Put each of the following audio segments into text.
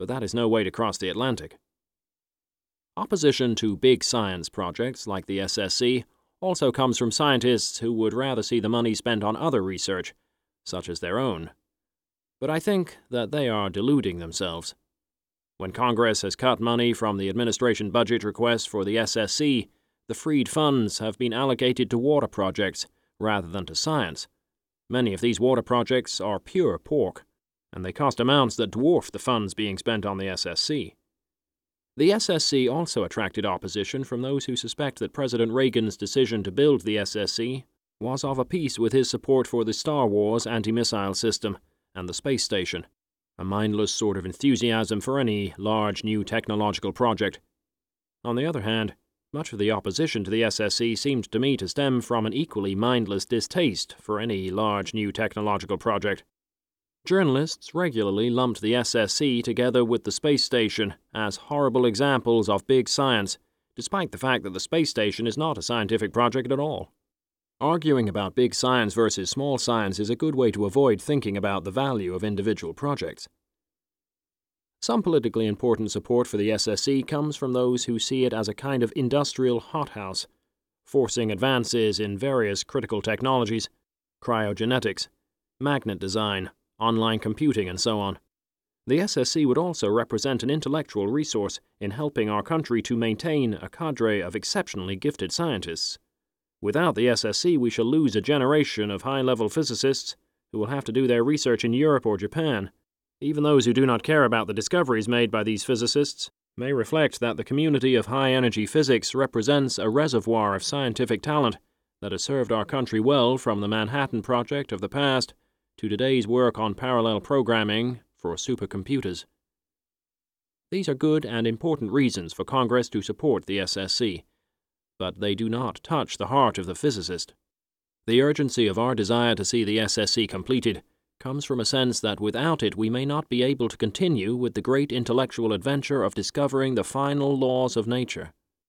but that is no way to cross the Atlantic. Opposition to big science projects like the SSC also comes from scientists who would rather see the money spent on other research, such as their own. But I think that they are deluding themselves. When Congress has cut money from the administration budget request for the SSC, the freed funds have been allocated to water projects rather than to science. Many of these water projects are pure pork, and they cost amounts that dwarf the funds being spent on the SSC. The SSC also attracted opposition from those who suspect that President Reagan's decision to build the SSC was of a piece with his support for the Star Wars anti-missile system and the space station, a mindless sort of enthusiasm for any large new technological project. On the other hand, much of the opposition to the SSC seemed to me to stem from an equally mindless distaste for any large new technological project. Journalists regularly lumped the SSC together with the space station as horrible examples of big science, despite the fact that the space station is not a scientific project at all. Arguing about big science versus small science is a good way to avoid thinking about the value of individual projects. Some politically important support for the SSC comes from those who see it as a kind of industrial hothouse, forcing advances in various critical technologies, cryogenetics, magnet design, online computing, and so on. The SSC would also represent an intellectual resource in helping our country to maintain a cadre of exceptionally gifted scientists. Without the SSC, we shall lose a generation of high-level physicists who will have to do their research in Europe or Japan. Even those who do not care about the discoveries made by these physicists may reflect that the community of high-energy physics represents a reservoir of scientific talent that has served our country well from the Manhattan Project of the past to today's work on parallel programming for supercomputers. These are good and important reasons for Congress to support the SSC, but they do not touch the heart of the physicist. The urgency of our desire to see the SSC completed comes from a sense that without it we may not be able to continue with the great intellectual adventure of discovering the final laws of nature.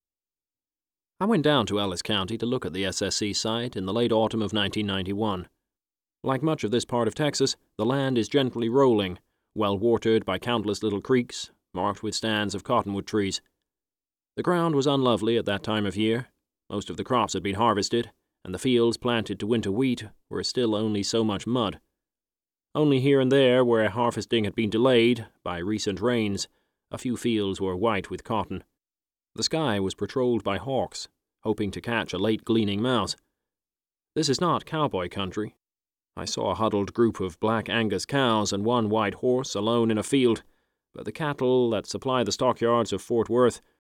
I went down to Ellis County to look at the SSC site in the late autumn of 1991. Like much of this part of Texas, the land is gently rolling, well watered by countless little creeks, marked with stands of cottonwood trees. The ground was unlovely at that time of year. Most of the crops had been harvested, and the fields planted to winter wheat were still only so much mud. Only here and there, where harvesting had been delayed by recent rains, a few fields were white with cotton. The sky was patrolled by hawks, hoping to catch a late gleaning mouse. This is not cowboy country. I saw a huddled group of black Angus cows and one white horse alone in a field, but the cattle that supply the stockyards of Fort Worth